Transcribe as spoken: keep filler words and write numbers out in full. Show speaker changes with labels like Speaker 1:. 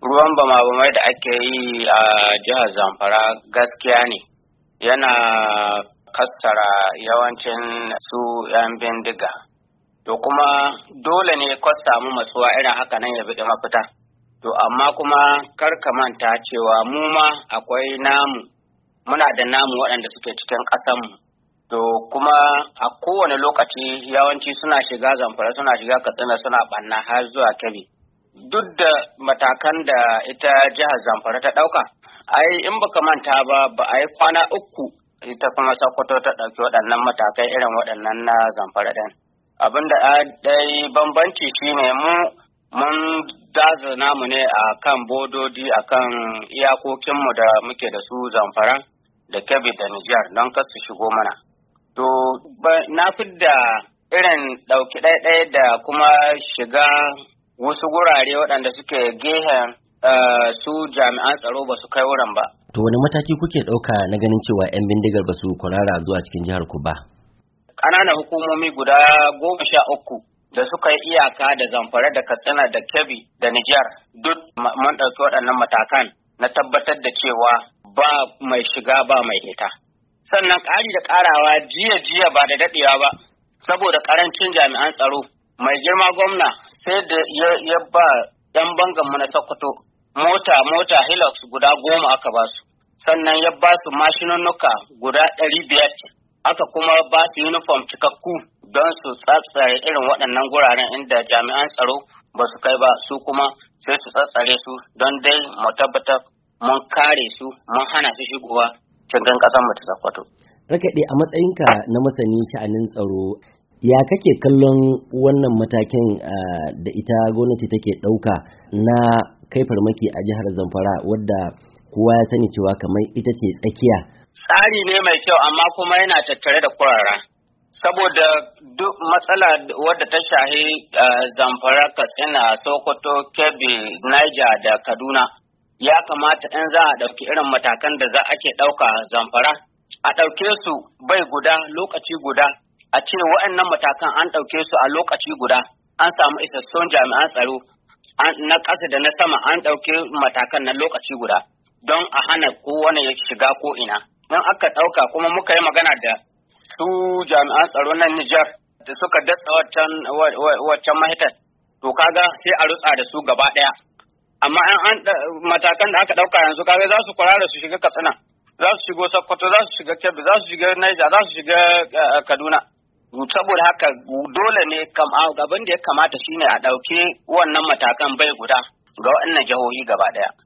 Speaker 1: ruwan bama-bamai da ake yi a jihar Zamfara gaskiya ne yana kassara yawancin su 'yan bindiga. To kuma dole ne kwasta mu matsuwa irin haka nan ya biɗi mafita. To amma kuma kar ka manta cewa mu ma akwai namu, muna da namu waɗanda suke cikin ƙasanmu. To kuma a kowane lokaci yawanci suna shiga Zamfara, suna shiga Katsina, suna ɓanna har zuwa Kebbi. Duk da matakan da ita jihar Zamfara ta ɗauka, ai in baka manta ba ba a yi kwana uku ita kuma Sokoto ta ɗauki waɗannan matakai irin waɗannan na Zamfara ɗin. Abin da ɗai bambanci shine mu mun daza namu ne a kan bododi, a kan iyakokinmu da muke da su Zamfara da Kebbi da Nijar don kar su shigo mana. To na fidda irin ɗauki ɗaiɗai da kuma shiga wasu gurare waɗanda suke gehen su jami'an tsaro ba su kai wurin ba.
Speaker 2: To wani mataki kuke ɗauka na ganin cewa 'yan bindigar ba su kwarara zuwa cikin jihar ku ba?
Speaker 1: Ƙananan hukumomi guda goma sha uku da suka yi iyaka da Zamfara da Katsina da Kebbi da Nijar duk mun ɗauki waɗannan matakan na tabbatar da cewa ba mai shiga ba mai hita. Sannan ƙari da ƙarawa jiya jiya ba da daɗewa ba saboda ƙarancin jami'an tsaro mai girma gwamna sai da ya ba 'yan banganmu na Sokoto mota mota Hilux guda goma aka ba su, sannan ya ba su mashinunnuka guda ɗari biyar, aka kuma ba su uniform cikakku don su tsatsare irin waɗannan guraren inda jami'an tsaro ba su kai ba, su kuma sai su tsatsare su don dai mu tabbatar mun kare su mun hana su shigowa cikin ƙasar mu ta Sokoto.
Speaker 2: Rakaɗe, a matsayinka na masani sha'anin tsaro, ya kake kallon wannan matakin da ita gwamnati take ɗauka na kai farmaki a jihar Zamfara wadda kowa ya sani cewa kamar ita ce tsakiya?
Speaker 1: Tsari ne mai kyau amma kuma yana tattare da kurara. Saboda duk matsala wadda ta shahi Zamfara, Katsina, Sokoto, Kebbi, Niger da Kaduna, ya kamata in za a ɗauki irin matakan da za ake ɗauka Zamfara, a ɗauke su bai guda lokaci guda. A ce waɗannan matakan an ɗauke su a lokaci guda, an samu isassun jami'an tsaro na ƙasa da na sama an ɗauke matakan na lokaci guda don a hana kowane ya shiga ko ina. Don aka ɗauka kuma muka yi magana da su jami'an tsaro na Nijar da suka datsa waccan mahitar, to kaga sai a rutsa da su gaba ɗaya. Amma an matakan da aka ɗauka yanzu kaga za su kwarara su shiga Katsina, za su shigo Sokoto, za su shiga Kebbi, za su shiga Niger, za su shiga Kaduna. Saboda haka dole ne abin da ya kamata shine a ɗauki wannan matakan bai guda ga waɗannan jihohi gaba ɗaya.